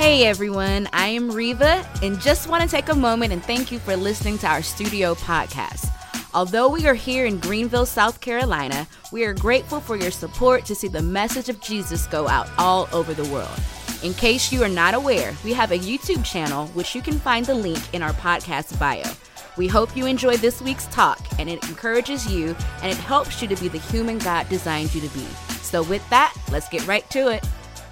Hey everyone, I am Reva and just want to take a moment and thank you for listening to our studio podcast. Although we are here in Greenville, South Carolina, we are grateful for your support to see the message of Jesus go out all over the world. In case you are not aware, we have a YouTube channel which you can find the link in our podcast bio. We hope you enjoy this week's talk and it encourages you and it helps you to be the human God designed you to be. So with that, let's get right to it.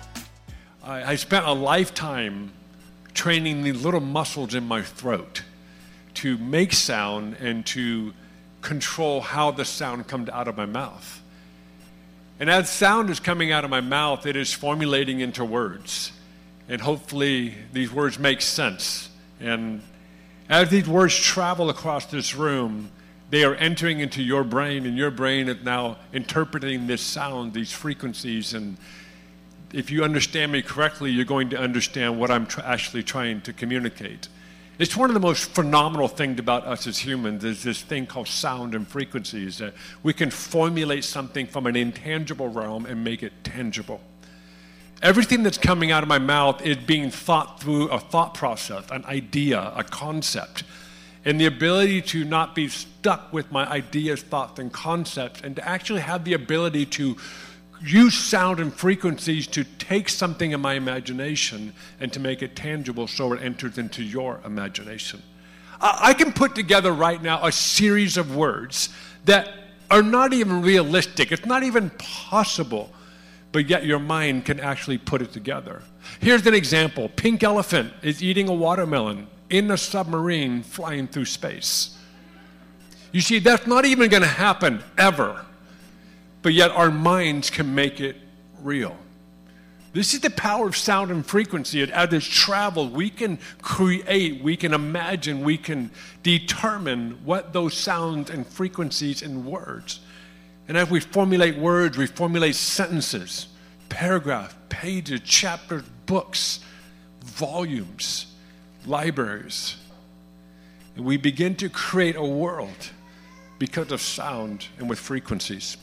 I spent a lifetime training the little muscles in my throat to make sound and to control how the sound comes out of my mouth. And as sound is coming out of my mouth, it is formulating into words. And hopefully these words make sense. And as these words travel across this room, they are entering into your brain, and your brain is now interpreting this sound, these frequencies. And if you understand me correctly, you're going to understand what I'm actually trying to communicate. It's one of the most phenomenal things about us as humans is this thing called sound and frequencies. That we can formulate something from an intangible realm and make it tangible. Everything that's coming out of my mouth is being thought through a thought process, an idea, a concept. And the ability to not be stuck with my ideas, thoughts, and concepts, and to actually have the ability to use sound and frequencies to take something in my imagination and to make it tangible so it enters into your imagination. I can put together right now a series of words that are not even realistic. It's not even possible, but yet your mind can actually put it together. Here's an example. Pink elephant is eating a watermelon in a submarine flying through space. You see, that's not even going to happen ever. But yet our minds can make it real. This is the power of sound and frequency. As it's traveled, we can create, we can imagine, we can determine what those sounds and frequencies and words. And as we formulate words, we formulate sentences, paragraphs, pages, chapters, books, volumes, libraries. And we begin to create a world because of sound and with frequencies.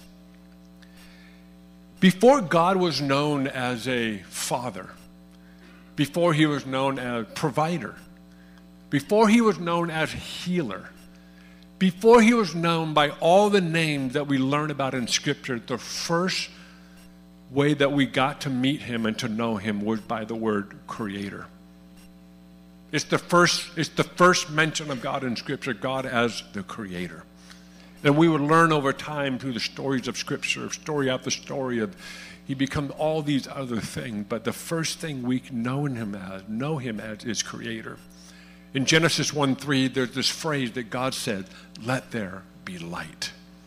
Before God was known as a father, before he was known as provider, before he was known as healer, before he was known by all the names that we learn about in Scripture, the first way that we got to meet him and to know him was by the word creator. It's the first mention of God in Scripture, God as the creator. And we would learn over time through the stories of Scripture, story after story, of he becomes all these other things. But the first thing we know him as is creator. In Genesis 1:3, there's this phrase that God said, "Let there be light."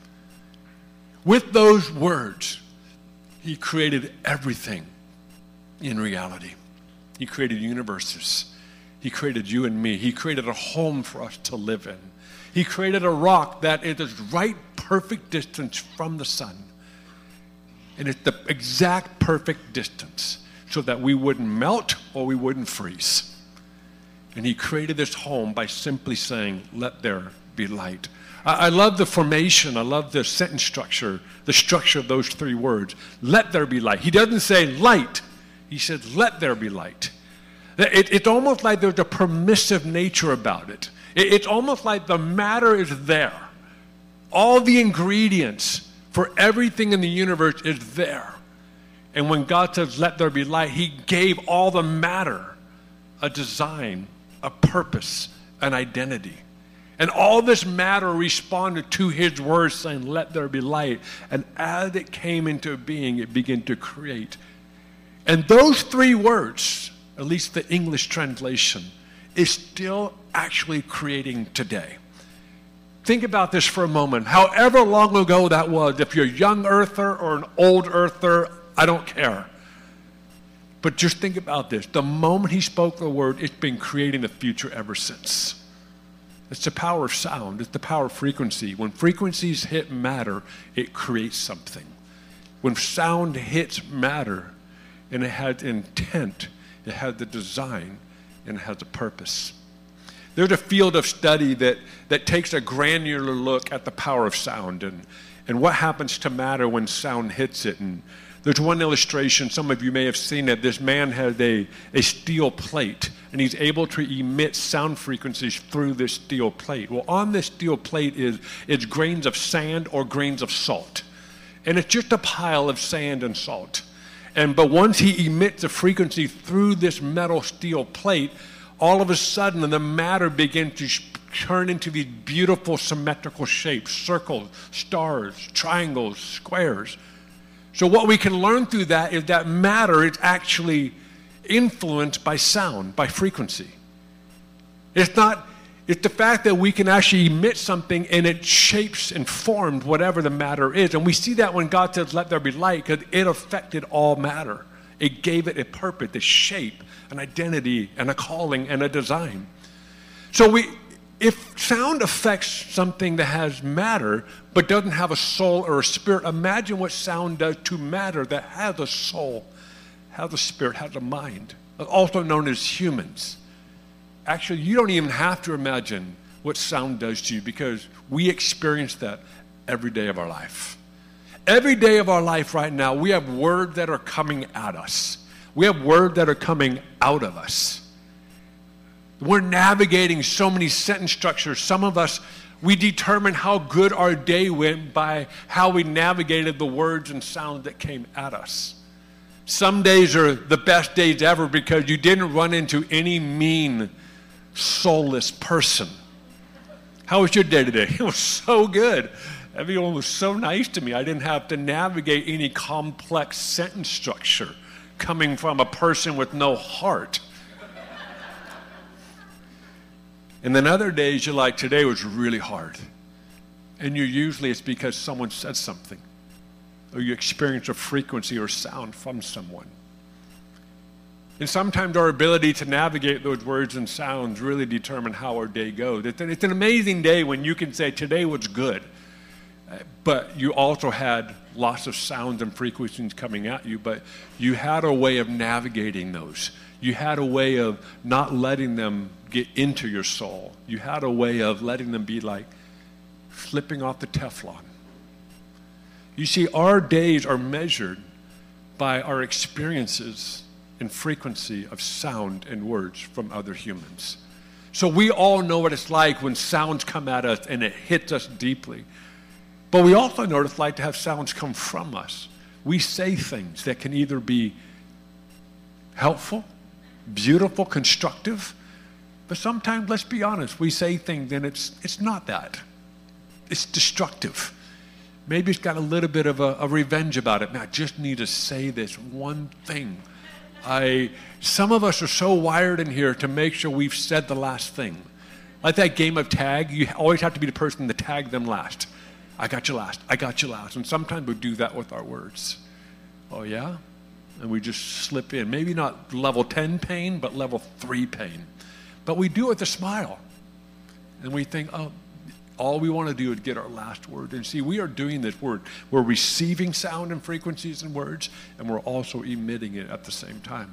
With those words, he created everything in reality. He created universes. He created you and me. He created a home for us to live in. He created a rock that is the right perfect distance from the sun. And it's the exact perfect distance so that we wouldn't melt or we wouldn't freeze. And he created this home by simply saying, "Let there be light." I love the formation. I love the sentence structure, the structure of those three words. Let there be light. He doesn't say light. He says, let there be light. It's almost like there's a permissive nature about it. It's almost like the matter is there. All the ingredients for everything in the universe is there. And when God says, let there be light, he gave all the matter a design, a purpose, an identity. And all this matter responded to his words saying, let there be light. And as it came into being, it began to create. And those three words, at least the English translation, is still actually creating today. Think about this for a moment. However long ago that was, if you're a young earther or an old earther, I don't care. But just think about this. The moment he spoke the word, it's been creating the future ever since. It's the power of sound. It's the power of frequency. When frequencies hit matter, it creates something. When sound hits matter and it has intent, it has the design, and it has a purpose. There's a field of study that takes a granular look at the power of sound and what happens to matter when sound hits it. And There's one illustration, some of you may have seen it. This man has a steel plate, and he's able to emit sound frequencies through this steel plate. Well, on this steel plate is grains of sand or grains of salt. And it's just a pile of sand and salt. But once he emits a frequency through this metal steel plate, all of a sudden the matter begins to turn into these beautiful symmetrical shapes, circles, stars, triangles, squares. So what we can learn through that is that matter is actually influenced by sound, by frequency. It's the fact that we can actually emit something and it shapes and forms whatever the matter is. And we see that when God says, let there be light, because it affected all matter. It gave it a purpose, a shape, an identity, and a calling, and a design. So if sound affects something that has matter but doesn't have a soul or a spirit, imagine what sound does to matter that has a soul, has a spirit, has a mind, also known as humans. Actually, you don't even have to imagine what sound does to you, because we experience that every day of our life. Every day of our life right now, we have words that are coming at us. We have words that are coming out of us. We're navigating so many sentence structures. Some of us, we determine how good our day went by how we navigated the words and sounds that came at us. Some days are the best days ever because you didn't run into any mean, soulless person. How was your day today? It was so good. Everyone was so nice to me. I didn't have to navigate any complex sentence structure coming from a person with no heart. And then other days you're like, today was really hard. And usually it's because someone said something, or you experience a frequency or sound from someone. And sometimes our ability to navigate those words and sounds really determine how our day goes. It's an amazing day when you can say, today was good, but you also had lots of sounds and frequencies coming at you, but you had a way of navigating those. You had a way of not letting them get into your soul. You had a way of letting them be like slipping off the Teflon. You see, our days are measured by our experiences and frequency of sound and words from other humans. So we all know what it's like when sounds come at us and it hits us deeply. But we also know what it's like to have sounds come from us. We say things that can either be helpful, beautiful, constructive, but sometimes, let's be honest, we say things and it's not that. It's destructive. Maybe it's got a little bit of a revenge about it. Man, I just need to say this one thing. Some of us are so wired in here to make sure we've said the last thing. Like that game of tag, you always have to be the person to tag them last. I got you last. I got you last. And sometimes we do that with our words. Oh, yeah? And we just slip in. Maybe not level 10 pain, but level 3 pain. But we do it with a smile. And we think, oh, all we want to do is get our last word. And see, we are doing this word. We're receiving sound and frequencies and words, and we're also emitting it at the same time.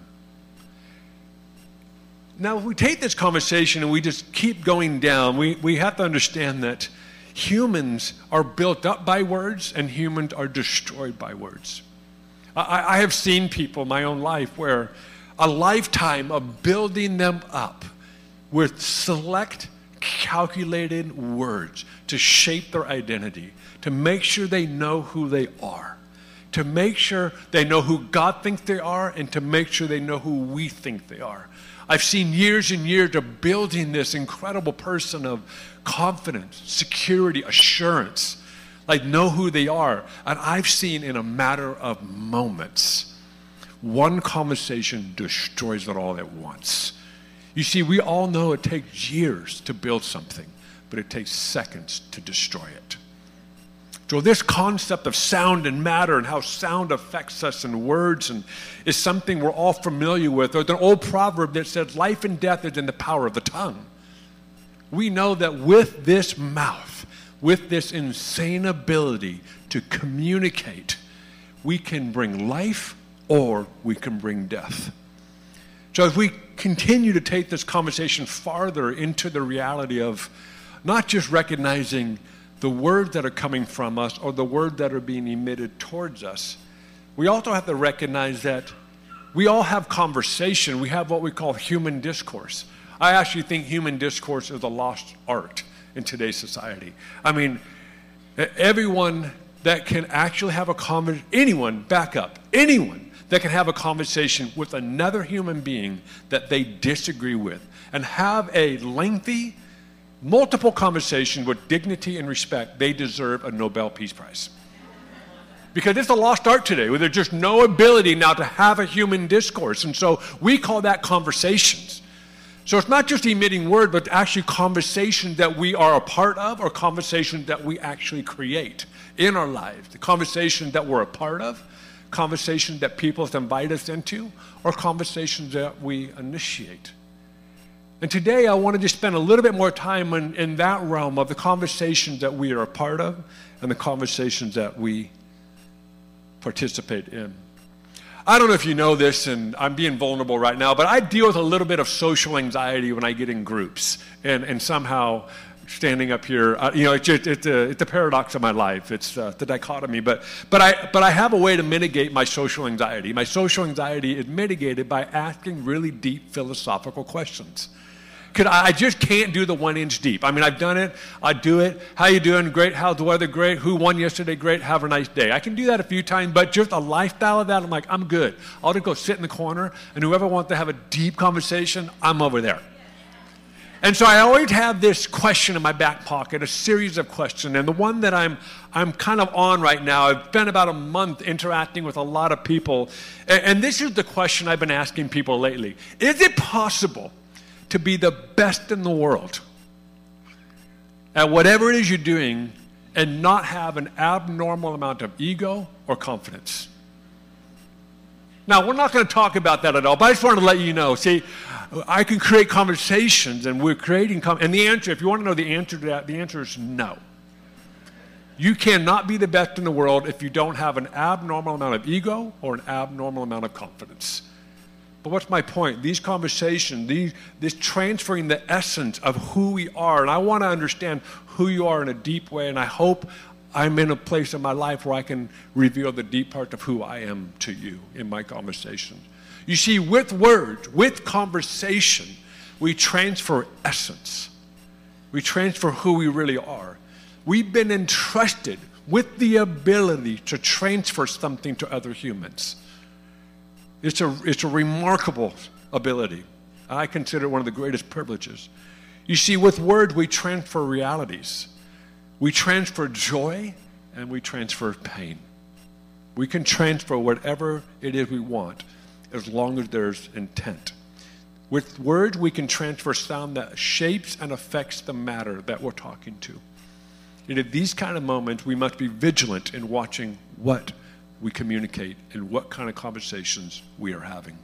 Now, if we take this conversation and we just keep going down, we have to understand that humans are built up by words and humans are destroyed by words. I have seen people in my own life where a lifetime of building them up with select, calculated words to shape their identity, to make sure they know who they are, to make sure they know who God thinks they are, and to make sure they know who we think they are. I've seen years and years of building this incredible person of confidence, security, assurance, like know who they are. And I've seen in a matter of moments, one conversation destroys it all at once. You see, we all know it takes years to build something, but it takes seconds to destroy it. So this concept of sound and matter and how sound affects us in words and is something we're all familiar with. There's an old proverb that says, life and death is in the power of the tongue. We know that with this mouth, with this insane ability to communicate, we can bring life or we can bring death. So as we continue to take this conversation farther into the reality of not just recognizing the words that are coming from us or the words that are being emitted towards us, we also have to recognize that we all have conversation. We have what we call human discourse. I actually think human discourse is a lost art in today's society. I mean, everyone that can actually have a conversation, anyone that can have a conversation with another human being that they disagree with and have a lengthy, multiple conversation with dignity and respect, they deserve a Nobel Peace Prize. Because it's a lost art today, where there's just no ability now to have a human discourse. And so we call that conversations. So it's not just emitting word, but actually conversations that we are a part of or conversations that we actually create in our lives. The conversations that we're a part of, conversations that people invite us into, or conversations that we initiate. And today I want to just spend a little bit more time in that realm of the conversations that we are a part of and the conversations that we participate in. I don't know if you know this, and I'm being vulnerable right now, but I deal with a little bit of social anxiety when I get in groups, and somehow standing up here, it's a paradox of my life. It's the dichotomy, but I have a way to mitigate my social anxiety. My social anxiety is mitigated by asking really deep philosophical questions. I just can't do the 1 inch deep. I mean, I've done it. I do it. How you doing? Great. How's the weather? Great. Who won yesterday? Great. Have a nice day. I can do that a few times, but just a lifestyle of that, I'm like, I'm good. I'll just go sit in the corner, and whoever wants to have a deep conversation, I'm over there. And so I always have this question in my back pocket, a series of questions, and the one that I'm kind of on right now, I've spent about a month interacting with a lot of people, and this is the question I've been asking people lately. Is it possible to be the best in the world at whatever it is you're doing and not have an abnormal amount of ego or confidence? Now, we're not going to talk about that at all, but I just wanted to let you know. See, I can create conversations, and we're creating and the answer, if you want to know the answer to that, the answer is no. You cannot be the best in the world if you don't have an abnormal amount of ego or an abnormal amount of confidence. But what's my point? These conversations, this transferring the essence of who we are, and I want to understand who you are in a deep way, and I hope I'm in a place in my life where I can reveal the deep part of who I am to you in my conversations. You see, with words, with conversation, we transfer essence. We transfer who we really are. We've been entrusted with the ability to transfer something to other humans. It's a remarkable ability. I consider it one of the greatest privileges. You see, with words, we transfer realities. We transfer joy, and we transfer pain. We can transfer whatever it is we want, as long as there's intent. With words, we can transfer sound that shapes and affects the matter that we're talking to. And at these kind of moments, we must be vigilant in watching what we communicate and what kind of conversations we are having.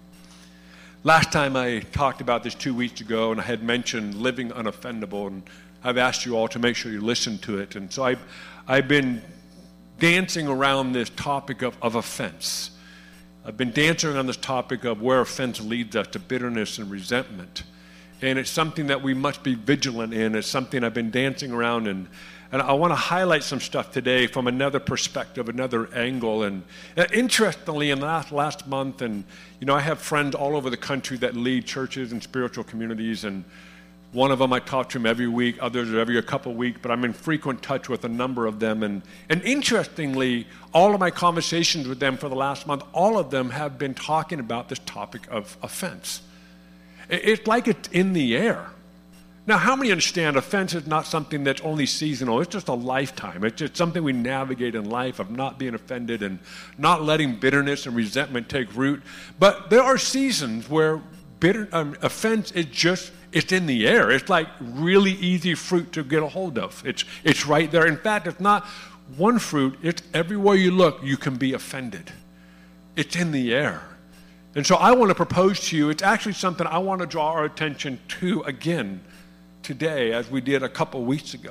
Last time I talked about this 2 weeks ago, and I had mentioned living unoffendable, and I've asked you all to make sure you listen to it. And so I've been dancing around this topic of offense. I've been dancing around this topic of where offense leads us to bitterness and resentment. And it's something that we must be vigilant in. It's something I've been dancing around, and I want to highlight some stuff today from another perspective, another angle. And interestingly, in the last month, and I have friends all over the country that lead churches and spiritual communities, and one of them I talk to them every week, others every a couple weeks, but I'm in frequent touch with a number of them. And interestingly, all of my conversations with them for the last month, all of them have been talking about this topic of offense. It's like it's in the air. Now, how many understand offense is not something that's only seasonal? It's just a lifetime. It's just something we navigate in life of not being offended and not letting bitterness and resentment take root. But there are seasons where offense is just, it's in the air. It's like really easy fruit to get a hold of. It's right there. In fact, it's not one fruit. It's everywhere you look, you can be offended. It's in the air. And so I want to propose to you, it's actually something I want to draw our attention to again today, as we did a couple weeks ago.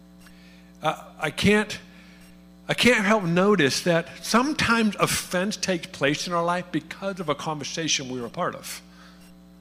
I can't help notice that sometimes offense takes place in our life because of a conversation we were a part of.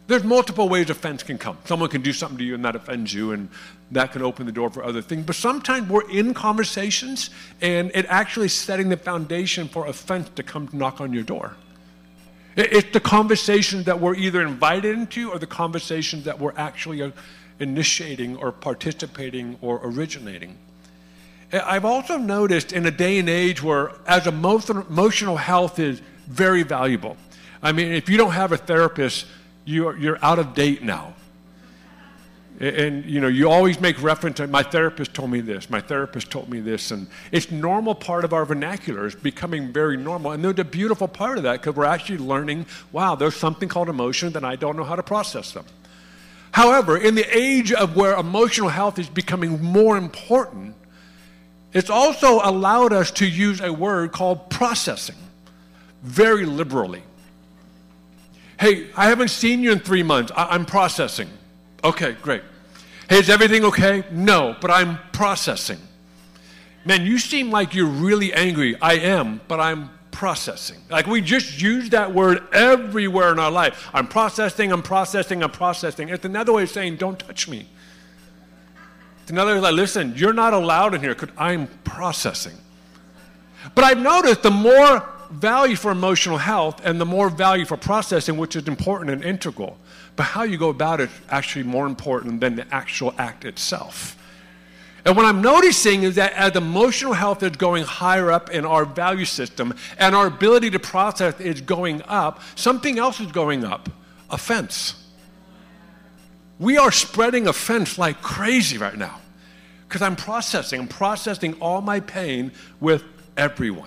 There's multiple ways offense can come. Someone can do something to you and that offends you, and that can open the door for other things. But sometimes we're in conversations, and it actually is setting the foundation for offense to come to knock on your door. It's the conversations that we're either invited into or the conversations that we're actually initiating or participating or originating. I've also noticed in a day and age where as emotional health is very valuable. I mean, if you don't have a therapist, you're out of date now. And, you always make reference to, my therapist told me this, my therapist told me this, and it's normal part of our vernacular. It's becoming very normal. And there's a beautiful part of that because we're actually learning, wow, there's something called emotion that I don't know how to process them. However, in the age of where emotional health is becoming more important, it's also allowed us to use a word called processing very liberally. Hey, I haven't seen you in 3 months. I'm processing. Okay, great. Hey, is everything okay? No, but I'm processing. Man, you seem like you're really angry. I am, but I'm processing. Like we just use that word everywhere in our life. I'm processing, I'm processing, I'm processing. It's another way of saying, don't touch me. It's another way like, listen, you're not allowed in here because I'm processing. But I've noticed the more value for emotional health and the more value for processing, which is important and integral. But how you go about it is actually more important than the actual act itself. And what I'm noticing is that as emotional health is going higher up in our value system and our ability to process is going up, something else is going up, offense. We are spreading offense like crazy right now because I'm processing all my pain with everyone.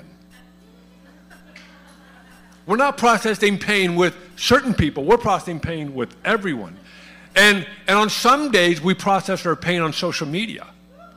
We're not processing pain with certain people. We're processing pain with everyone. And on some days, we process our pain on social media.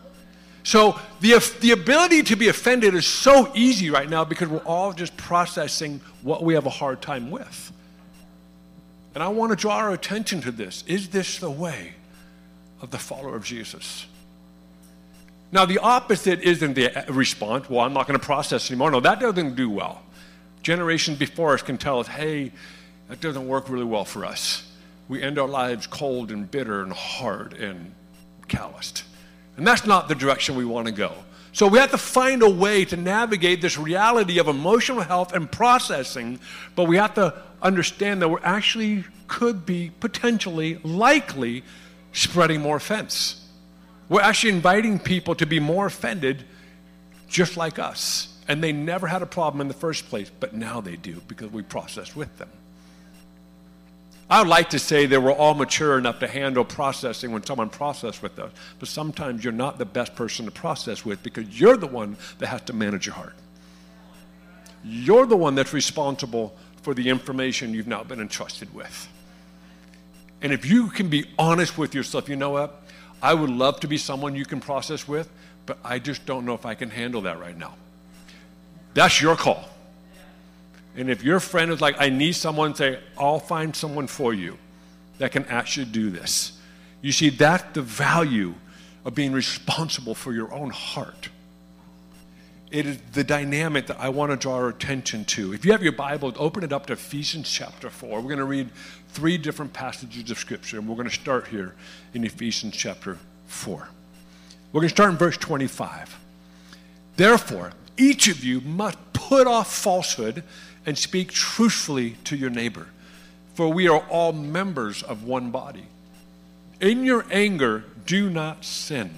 So the ability to be offended is so easy right now because we're all just processing what we have a hard time with. And I want to draw our attention to this. Is this the way of the follower of Jesus? Now, the opposite isn't the response, well, I'm not going to process anymore. No, that doesn't do well. Generations before us can tell us, hey, that doesn't work really well for us. We end our lives cold and bitter and hard and calloused. And that's not the direction we want to go. So we have to find a way to navigate this reality of emotional health and processing, but we have to understand that we're actually could be potentially, likely spreading more offense. We're actually inviting people to be more offended just like us. And they never had a problem in the first place, but now they do because we processed with them. I would like to say that we're all mature enough to handle processing when someone processes with us, but sometimes you're not the best person to process with because you're the one that has to manage your heart. You're the one that's responsible for the information you've now been entrusted with. And if you can be honest with yourself, you know what? I would love to be someone you can process with, but I just don't know if I can handle that right now. That's your call. And if your friend is like, I need someone, say, I'll find someone for you that can actually do this. You see, that's the value of being responsible for your own heart. It is the dynamic that I want to draw our attention to. If you have your Bible, open it up to Ephesians chapter 4. We're going to read 3 different passages of Scripture, and we're going to start here in Ephesians chapter 4. We're going to start in verse 25. Therefore, each of you must put off falsehood and speak truthfully to your neighbor, for we are all members of one body. In your anger, do not sin.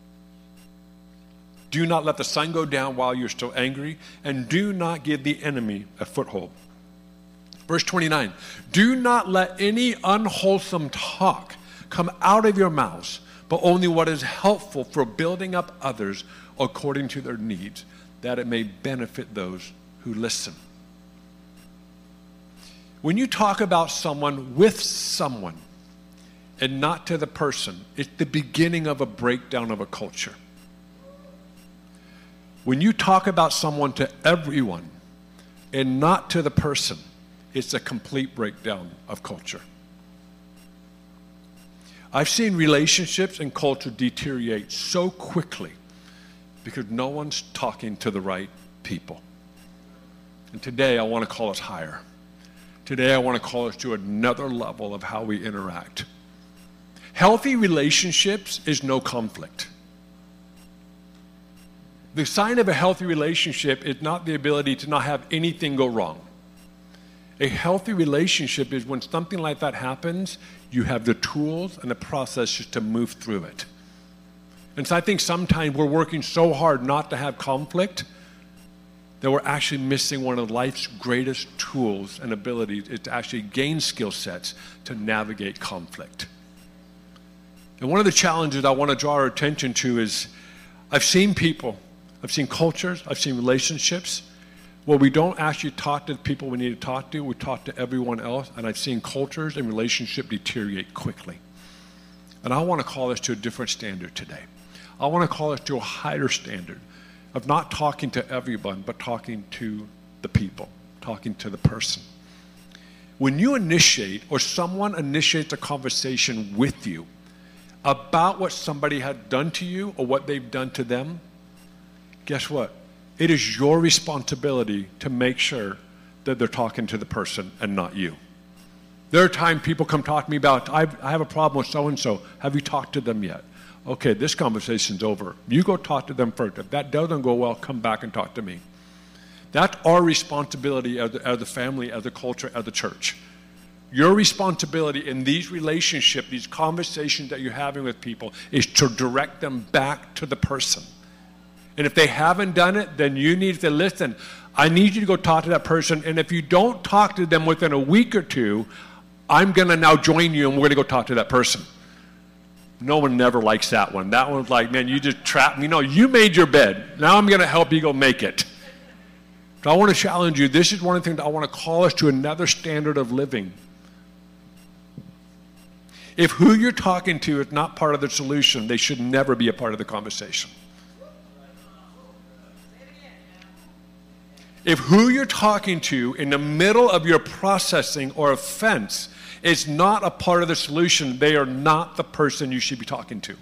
Do not let the sun go down while you're still angry, and do not give the enemy a foothold. Verse 29, do not let any unwholesome talk come out of your mouths, but only what is helpful for building up others according to their needs, that it may benefit those who listen. When you talk about someone with someone and not to the person, it's the beginning of a breakdown of a culture. When you talk about someone to everyone and not to the person, it's a complete breakdown of culture. I've seen relationships and culture deteriorate so quickly because no one's talking to the right people. And today I want to call us higher. Today I want to call us to another level of how we interact. Healthy relationships is no conflict. The sign of a healthy relationship is not the ability to not have anything go wrong. A healthy relationship is when something like that happens, you have the tools and the processes to move through it. And so I think sometimes we're working so hard not to have conflict that we're actually missing one of life's greatest tools and abilities is to actually gain skill sets to navigate conflict. And one of the challenges I want to draw our attention to is I've seen people, I've seen cultures, I've seen relationships where we don't actually talk to the people we need to talk to, we talk to everyone else, and I've seen cultures and relationships deteriorate quickly. And I want to call us to a different standard today. I want to call us to a higher standard of not talking to everyone, but talking to the people, talking to the person. When you initiate or someone initiates a conversation with you about what somebody had done to you or what they've done to them, guess what? It is your responsibility to make sure that they're talking to the person and not you. There are times people come talk to me about, I have a problem with so-and-so. Have you talked to them yet? Okay, this conversation's over. You go talk to them first. If that doesn't go well, come back and talk to me. That's our responsibility as a family, as a culture, as a church. Your responsibility in these relationships, these conversations that you're having with people, is to direct them back to the person. And if they haven't done it, then you need to listen. I need you to go talk to that person. And if you don't talk to them within a week or two, I'm going to now join you and we're going to go talk to that person. No one never likes that one. That one's like, man, you just trapped me. No, you made your bed. Now I'm going to help you go make it. So I want to challenge you. This is one of the things I want to call us to another standard of living. If who you're talking to is not part of the solution, they should never be a part of the conversation. If who you're talking to in the middle of your processing or offense is not a part of the solution, they are not the person you should be talking to.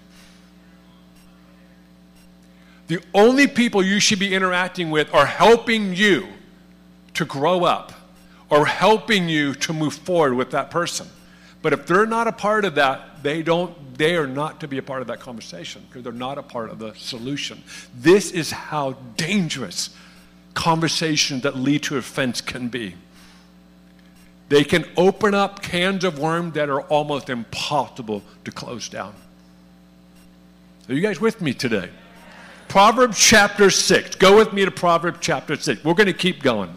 The only people you should be interacting with are helping you to grow up or helping you to move forward with that person. But if they're not a part of that, they are not to be a part of that conversation because they're not a part of the solution. This is how dangerous conversations that lead to offense can be. They can open up cans of worms that are almost impossible to close down. Are you guys with me today? Proverbs chapter 6. Go with me to Proverbs chapter 6. We're going to keep going.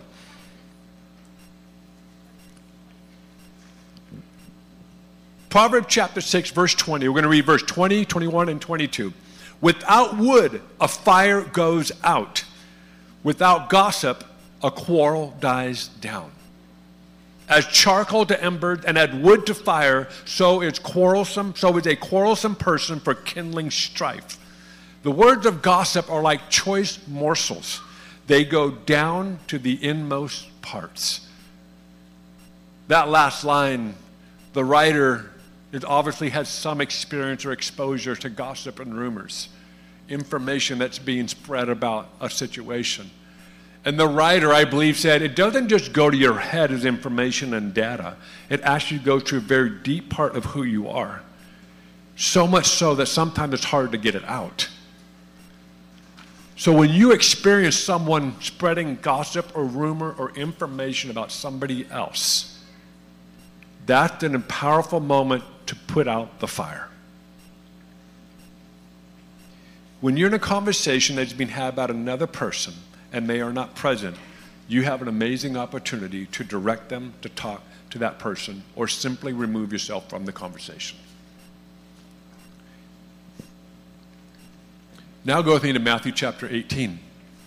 Proverbs chapter 6, verse 20. We're going to read verse 20, 21, and 22. Without wood, a fire goes out. Without gossip, a quarrel dies down. As charcoal to embers and as wood to fire, so is a quarrelsome person for kindling strife. The words of gossip are like choice morsels. They go down to the inmost parts. That last line, the writer obviously has some experience or exposure to gossip and rumors, information that's being spread about a situation. And the writer, I believe, said it doesn't just go to your head as information and data. It actually goes to a very deep part of who you are. So much so that sometimes it's hard to get it out. So when you experience someone spreading gossip or rumor or information about somebody else, that's a powerful moment to put out the fire. When you're in a conversation that's been had about another person, and they are not present, you have an amazing opportunity to direct them to talk to that person or simply remove yourself from the conversation. Now go with me to Matthew chapter 18.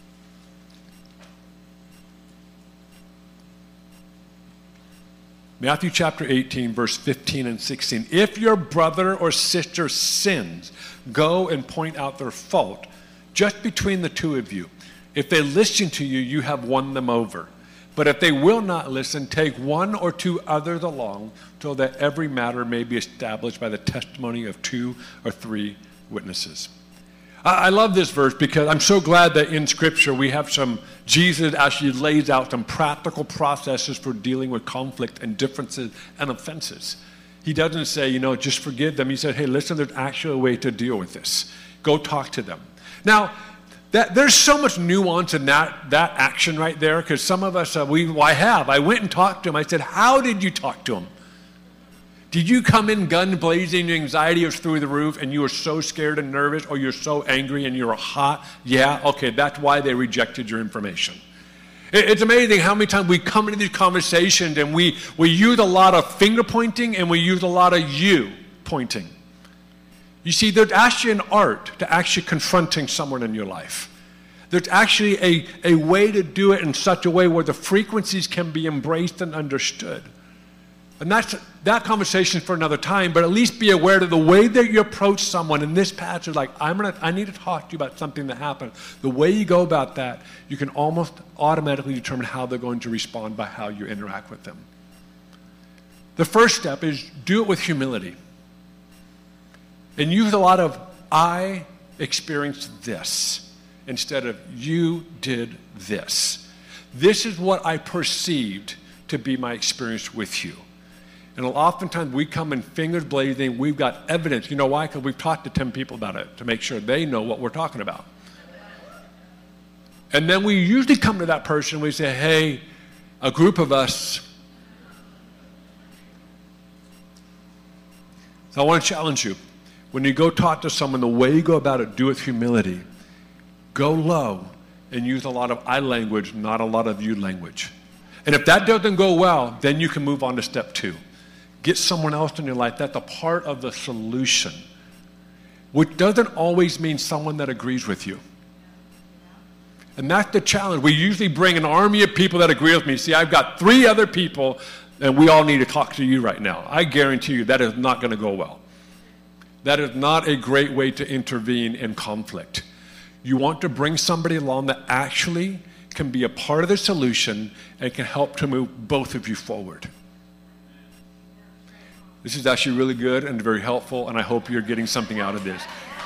Matthew chapter 18, verse 15 and 16. If your brother or sister sins, go and point out their fault just between the two of you. If they listen to you, you have won them over. But if they will not listen, take one or two others along, so that every matter may be established by the testimony of 2 or 3 witnesses. I love this verse because I'm so glad that in Scripture we have Jesus actually lays out some practical processes for dealing with conflict and differences and offenses. He doesn't say, just forgive them. He said, hey, listen, there's actually a way to deal with this. Go talk to them. Now, there's so much nuance in that action right there, because some of us, I went and talked to him. I said, how did you talk to him? Did you come in gun blazing, your anxiety was through the roof, and you were so scared and nervous, or you're so angry and you're hot? Yeah, okay, that's why they rejected your information. It's amazing how many times we come into these conversations and we use a lot of finger pointing and we use a lot of you pointing. You see, there's actually an art to actually confronting someone in your life. There's actually a way to do it in such a way where the frequencies can be embraced and understood. And that conversation for another time, but at least be aware that the way that you approach someone in this passage, like, I need to talk to you about something that happened. The way you go about that, you can almost automatically determine how they're going to respond by how you interact with them. The first step is do it with humility. And use a lot of, I experienced this, instead of, you did this. This is what I perceived to be my experience with you. And oftentimes we come in fingers blazing, we've got evidence. You know why? Because we've talked to 10 people about it to make sure they know what we're talking about. And then we usually come to that person and we say, hey, a group of us. So I want to challenge you. When you go talk to someone, the way you go about it, do it with humility. Go low and use a lot of I language, not a lot of you language. And if that doesn't go well, then you can move on to step 2. Get someone else in your life that's a part of the solution, which doesn't always mean someone that agrees with you. And that's the challenge. We usually bring an army of people that agree with me. See, I've got 3 other people, and we all need to talk to you right now. I guarantee you that is not going to go well. That is not a great way to intervene in conflict. You want to bring somebody along that actually can be a part of the solution and can help to move both of you forward. This is actually really good and very helpful, and I hope you're getting something out of this.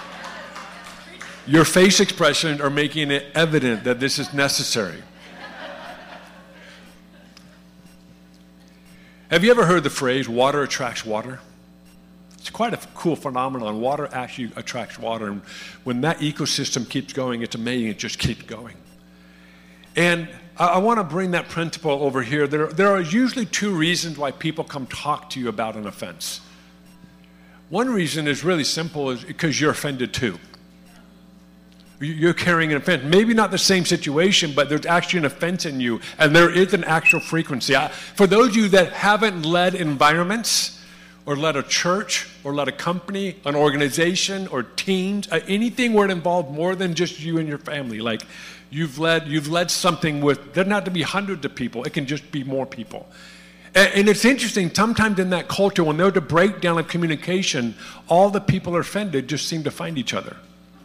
Your face expressions are making it evident that this is necessary. Have you ever heard the phrase, water attracts water? It's quite a cool phenomenon. Water actually attracts water, and when that ecosystem keeps going, it's amazing. It just keeps going. And I want to bring that principle over here. There are usually 2 reasons why people come talk to you about an offense. One reason is really simple, is because you're offended too. You're carrying an offense. Maybe not the same situation, but there's actually an offense in you, and there is an actual frequency. For those of you that haven't led environments, or led a church, or led a company, an organization, or teams, anything where it involved more than just you and your family, like you've led something with, doesn't have to be hundreds of people, it can just be more people. And it's interesting, sometimes in that culture, when there's a breakdown of communication, all the people are offended just seem to find each other.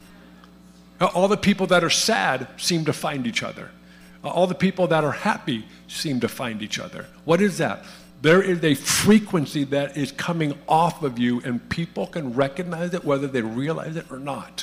All the people that are sad seem to find each other. All the people that are happy seem to find each other. What is that? There is a frequency that is coming off of you, and people can recognize it whether they realize it or not.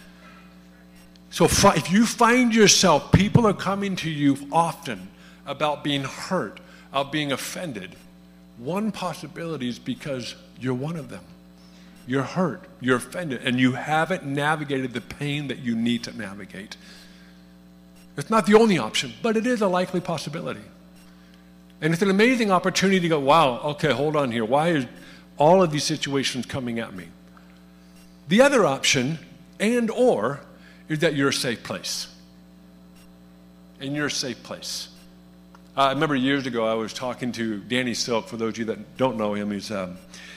So if you find yourself, people are coming to you often about being hurt, of being offended, one possibility is because you're one of them. You're hurt, you're offended, and you haven't navigated the pain that you need to navigate. It's not the only option, but it is a likely possibility. And it's an amazing opportunity to go, wow, okay, hold on here. Why is all of these situations coming at me? The other option, or, is that you're a safe place. And you're a safe place. I remember years ago I was talking to Danny Silk. For those of you that don't know him, he's a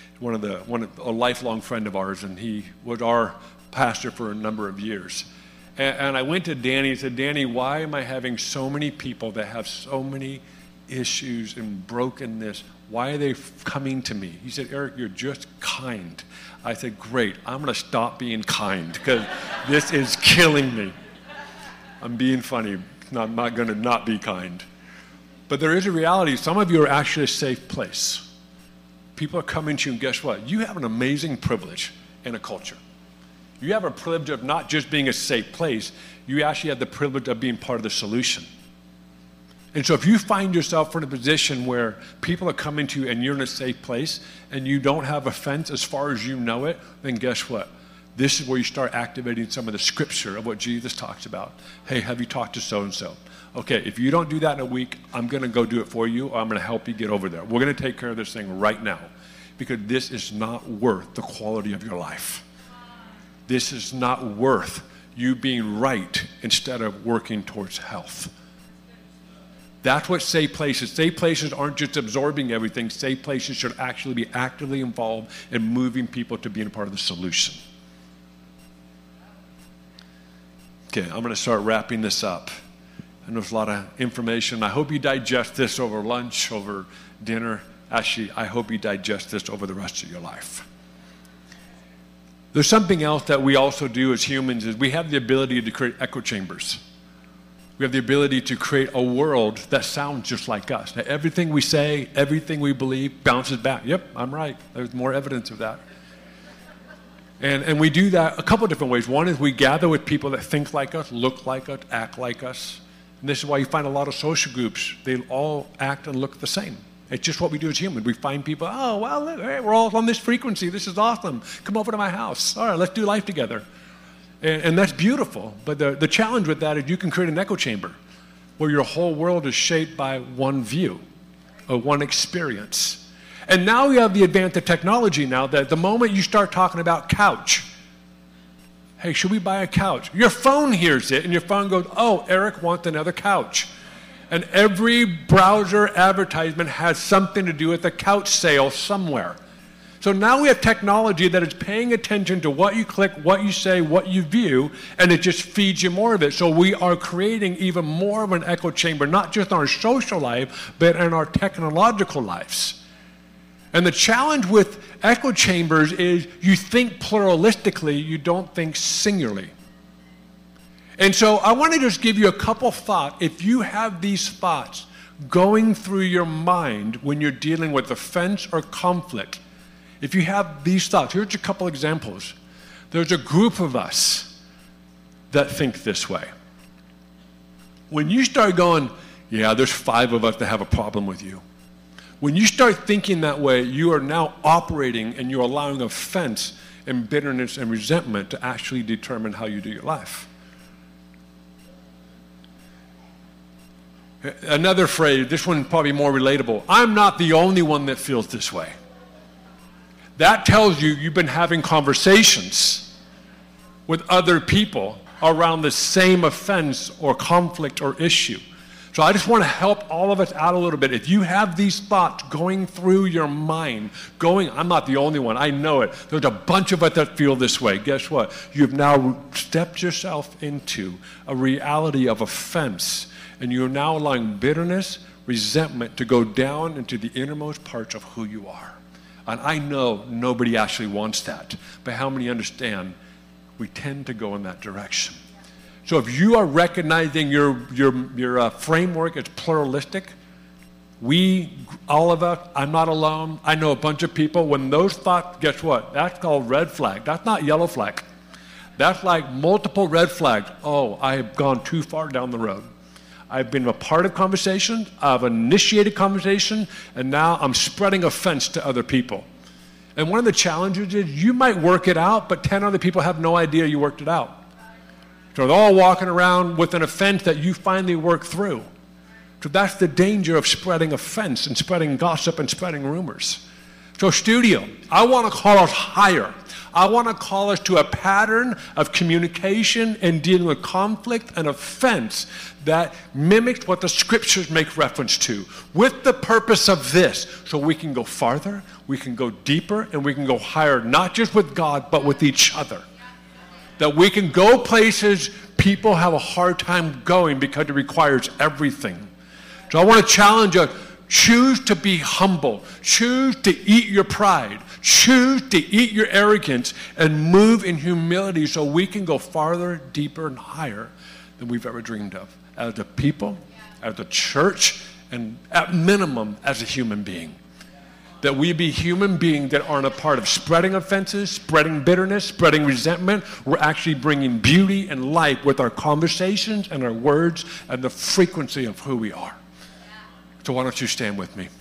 lifelong friend of ours, and he was our pastor for a number of years. And I went to Danny and said, Danny, why am I having so many people that have so many issues and brokenness? Why are they coming to me? He said, Eric, you're just kind. I said, great, I'm going to stop being kind because this is killing me. I'm being funny. I'm not going to not be kind. But there is a reality. Some of you are actually a safe place. People are coming to you, and guess what? You have an amazing privilege in a culture. You have a privilege of not just being a safe place, you actually have the privilege of being part of the solution. And so if you find yourself in a position where people are coming to you and you're in a safe place and you don't have offense as far as you know it, then guess what? This is where you start activating some of the scripture of what Jesus talks about. Hey, have you talked to so-and-so? Okay, if you don't do that in a week, I'm going to go do it for you, or I'm going to help you get over there. We're going to take care of this thing right now, because this is not worth the quality of your life. This is not worth you being right instead of working towards health. That's what safe places. Safe places aren't just absorbing everything. Safe places should actually be actively involved in moving people to being a part of the solution. Okay, I'm going to start wrapping this up. I know there's a lot of information. I hope you digest this over lunch, over dinner. Actually, I hope you digest this over the rest of your life. There's something else that we also do as humans is we have the ability to create echo chambers. We have the ability to create a world that sounds just like us. Now, everything we say, everything we believe bounces back. Yep, I'm right. There's more evidence of that. And we do that a couple of different ways. One is we gather with people that think like us, look like us, act like us. And this is why you find a lot of social groups. They all act and look the same. It's just what we do as humans. We find people, oh, well, hey, we're all on this frequency. This is awesome. Come over to my house. All right, let's do life together. And that's beautiful. But the challenge with that is you can create an echo chamber where your whole world is shaped by one view or one experience. And now we have the advance of technology now that the moment you start talking about couch, hey, should we buy a couch? Your phone hears it, and your phone goes, oh, Eric wants another couch. And every browser advertisement has something to do with a couch sale somewhere. So now we have technology that is paying attention to what you click, what you say, what you view, and it just feeds you more of it. So we are creating even more of an echo chamber, not just in our social life, but in our technological lives. And the challenge with echo chambers is you think pluralistically, you don't think singularly. And so I want to just give you a couple thoughts. If you have these thoughts going through your mind when you're dealing with offense or conflict, if you have these thoughts, here's a couple examples. There's a group of us that think this way. When you start going, yeah, there's 5 of us that have a problem with you. When you start thinking that way, you are now operating and you're allowing offense and bitterness and resentment to actually determine how you do your life. Another phrase, this one probably more relatable. I'm not the only one that feels this way. That tells you you've been having conversations with other people around the same offense or conflict or issue. So I just want to help all of us out a little bit. If you have these thoughts going through your mind, I'm not the only one, I know it. There's a bunch of us that feel this way. Guess what? You've now stepped yourself into a reality of offense, and you're now allowing bitterness, resentment to go down into the innermost parts of who you are. And I know nobody actually wants that, but how many understand we tend to go in that direction? So if you are recognizing your framework is pluralistic, all of us, I'm not alone, I know a bunch of people, when those thoughts, guess what? That's called red flag. That's not yellow flag. That's like multiple red flags. Oh, I have gone too far down the road. I've been a part of conversations, I've initiated conversation, and now I'm spreading offense to other people. And one of the challenges is you might work it out, but 10 other people have no idea you worked it out. So they're all walking around with an offense that you finally worked through. So that's the danger of spreading offense and spreading gossip and spreading rumors. So studio, I want to call us higher. I want to call us to a pattern of communication and dealing with conflict and offense that mimics what the scriptures make reference to, with the purpose of this, so we can go farther, we can go deeper, and we can go higher, not just with God, but with each other. That we can go places people have a hard time going because it requires everything. So I want to challenge us. Choose to be humble. Choose to eat your pride. Choose to eat your arrogance and move in humility so we can go farther, deeper, and higher than we've ever dreamed of. As a people, as a church, and at minimum, as a human being. that we be human beings that aren't a part of spreading offenses, spreading bitterness, spreading resentment. We're actually bringing beauty and light with our conversations and our words and the frequency of who we are. So why don't you stand with me?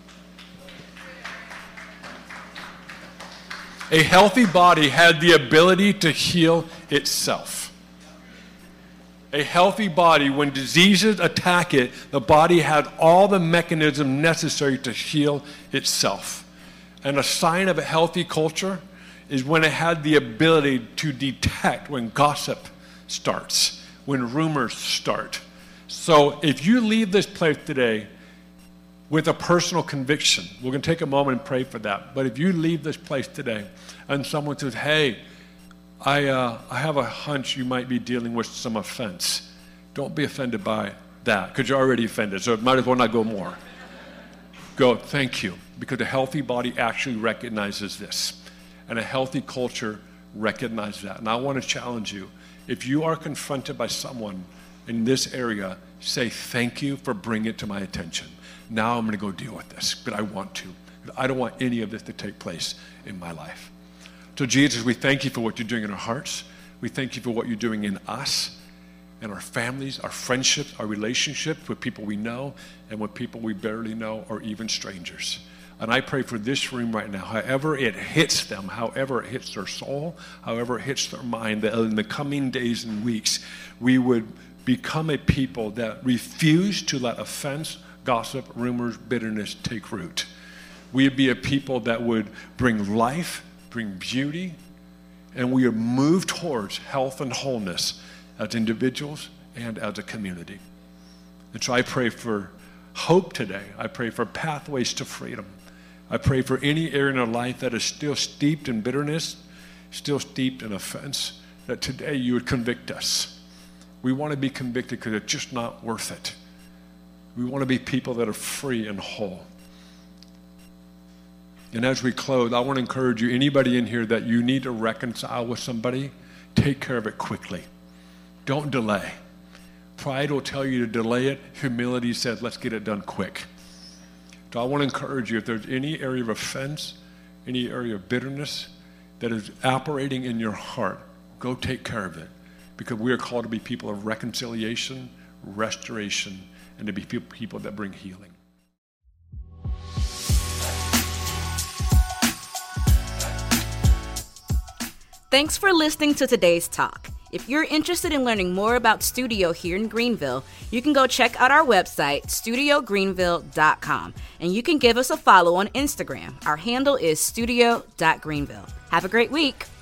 A healthy body had the ability to heal itself. A healthy body, when diseases attack it, the body had all the mechanisms necessary to heal itself. And a sign of a healthy culture is when it had the ability to detect when gossip starts, when rumors start. So if you leave this place today with a personal conviction, we're going to take a moment and pray for that. But if you leave this place today and someone says, hey, I have a hunch you might be dealing with some offense, don't be offended by that because you're already offended, so it might as well not go more. Go, thank you, because a healthy body actually recognizes this, and a healthy culture recognizes that. And I want to challenge you, if you are confronted by someone in this area, say thank you for bringing it to my attention. Now I'm going to go deal with this, but I want to. I don't want any of this to take place in my life. So Jesus, we thank you for what you're doing in our hearts. We thank you for what you're doing in us and our families, our friendships, our relationships with people we know and with people we barely know or even strangers. And I pray for this room right now, however it hits them, however it hits their soul, however it hits their mind, that in the coming days and weeks, we would become a people that refuse to let offense, gossip, rumors, bitterness take root. We'd be a people that would bring life, bring beauty, and we are moved towards health and wholeness as individuals and as a community. And so I pray for hope today. I pray for pathways to freedom. I pray for any area in our life that is still steeped in bitterness, still steeped in offense, that today you would convict us. We want to be convicted because it's just not worth it. We want to be people that are free and whole. And as we close, I want to encourage you, anybody in here that you need to reconcile with somebody, take care of it quickly. Don't delay. Pride will tell you to delay it. Humility says, let's get it done quick. So I want to encourage you, if there's any area of offense, any area of bitterness that is operating in your heart, go take care of it. Because we are called to be people of reconciliation, restoration, and to be people that bring healing. Thanks for listening to today's talk. If you're interested in learning more about Studio here in Greenville, you can go check out our website, studiogreenville.com, and you can give us a follow on Instagram. Our handle is studio.greenville. Have a great week.